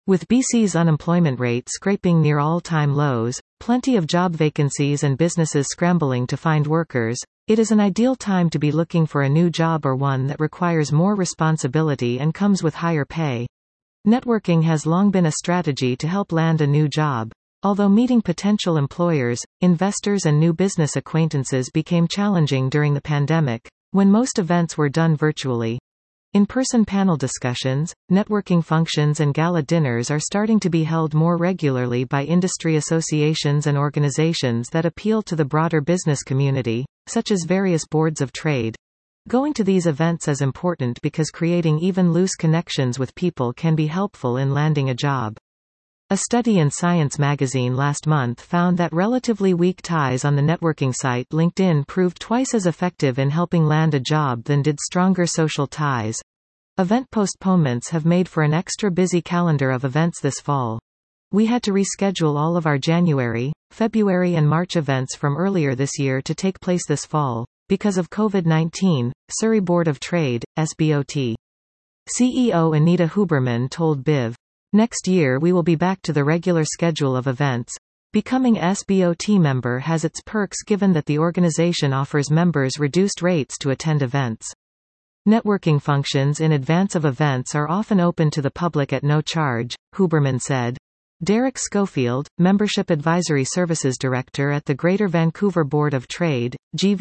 With BC's unemployment rate scraping near all-time lows, plenty of job vacancies and businesses scrambling to find workers, it is an ideal time to be looking for a new job or one that requires more responsibility and comes with higher pay. Networking has long been a strategy to help land a new job. Although meeting potential employers, investors and new business acquaintances became challenging during the pandemic, when most events were done virtually. In-person panel discussions, networking functions and gala dinners are starting to be held more regularly by industry associations and organizations that appeal to the broader business community, such as various boards of trade. Going to these events is important because creating even loose connections with people can be helpful in landing a job. A study in Science magazine last month found that relatively weak ties on the networking site LinkedIn proved twice as effective in helping land a job than did stronger social ties. Event postponements have made for an extra busy calendar of events this fall. We had to reschedule all of our January, February and March events from earlier this year to take place this fall, because of COVID-19, Surrey Board of Trade, SBOT. CEO Anita Huberman told BIV. Next year we will be back to the regular schedule of events. Becoming SBOT member has its perks given that the organization offers members reduced rates to attend events. Networking functions in advance of events are often open to the public at no charge, Huberman said. Derek Schofield, Membership Advisory Services Director at the Greater Vancouver Board of Trade,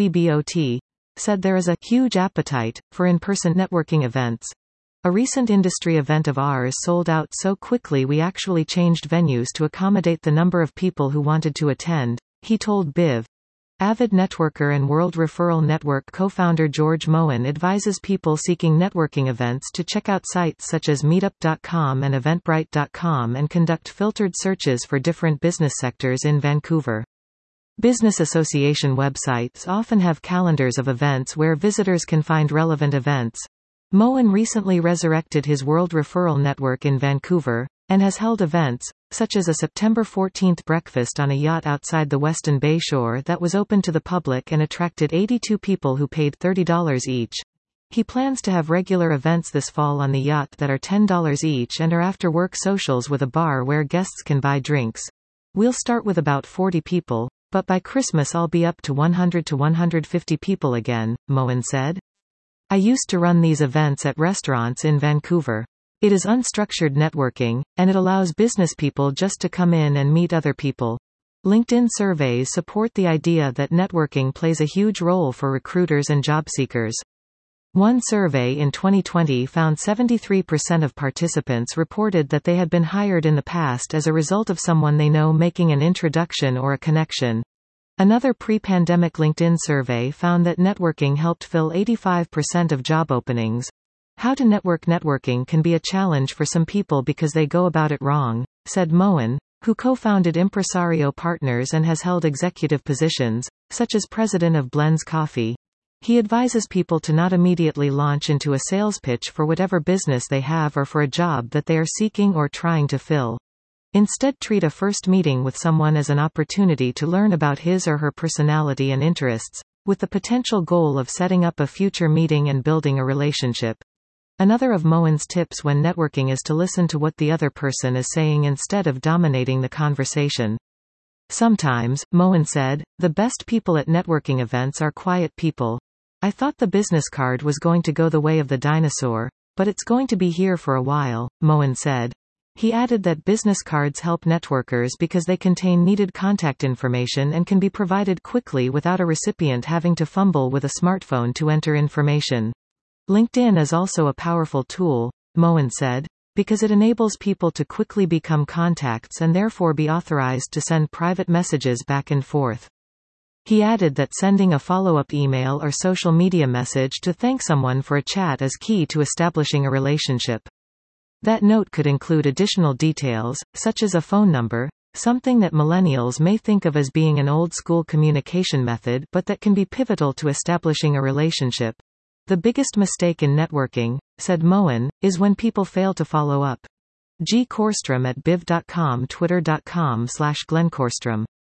GVBOT, said there is a huge appetite for in-person networking events. A recent industry event of ours sold out so quickly we actually changed venues to accommodate the number of people who wanted to attend, he told BIV. Avid networker and World Referral Network co-founder George Moen advises people seeking networking events to check out sites such as meetup.com and eventbrite.com and conduct filtered searches for different business sectors in Vancouver. Business association websites often have calendars of events where visitors can find relevant events. Moen recently resurrected his World Referral Network in Vancouver, and has held events, such as a September 14 breakfast on a yacht outside the Weston Bay Shore that was open to the public and attracted 82 people who paid $30 each. He plans to have regular events this fall on the yacht that are $10 each and are after-work socials with a bar where guests can buy drinks. We'll start with about 40 people, but by Christmas I'll be up to 100 to 150 people again, Moen said. I used to run these events at restaurants in Vancouver. It is unstructured networking, and it allows business people just to come in and meet other people. LinkedIn surveys support the idea that networking plays a huge role for recruiters and job seekers. One survey in 2020 found 73% of participants reported that they had been hired in the past as a result of someone they know making an introduction or a connection. Another pre-pandemic LinkedIn survey found that networking helped fill 85% of job openings. How to networking can be a challenge for some people because they go about it wrong, said Moen, who co-founded Impresario Partners and has held executive positions, such as president of Blends Coffee. He advises people to not immediately launch into a sales pitch for whatever business they have or for a job that they are seeking or trying to fill. Instead, treat a first meeting with someone as an opportunity to learn about his or her personality and interests, with the potential goal of setting up a future meeting and building a relationship. Another of Moen's tips when networking is to listen to what the other person is saying instead of dominating the conversation. Sometimes, Moen said, the best people at networking events are quiet people. I thought the business card was going to go the way of the dinosaur, but it's going to be here for a while, Moen said. He added that business cards help networkers because they contain needed contact information and can be provided quickly without a recipient having to fumble with a smartphone to enter information. LinkedIn is also a powerful tool, Moen said, because it enables people to quickly become contacts and therefore be authorized to send private messages back and forth. He added that sending a follow-up email or social media message to thank someone for a chat is key to establishing a relationship. That note could include additional details, such as a phone number, something that millennials may think of as being an old-school communication method but that can be pivotal to establishing a relationship. The biggest mistake in networking, said Moen, is when people fail to follow up. G. Korstrom at biv.com, twitter.com/Glenn Korstrom.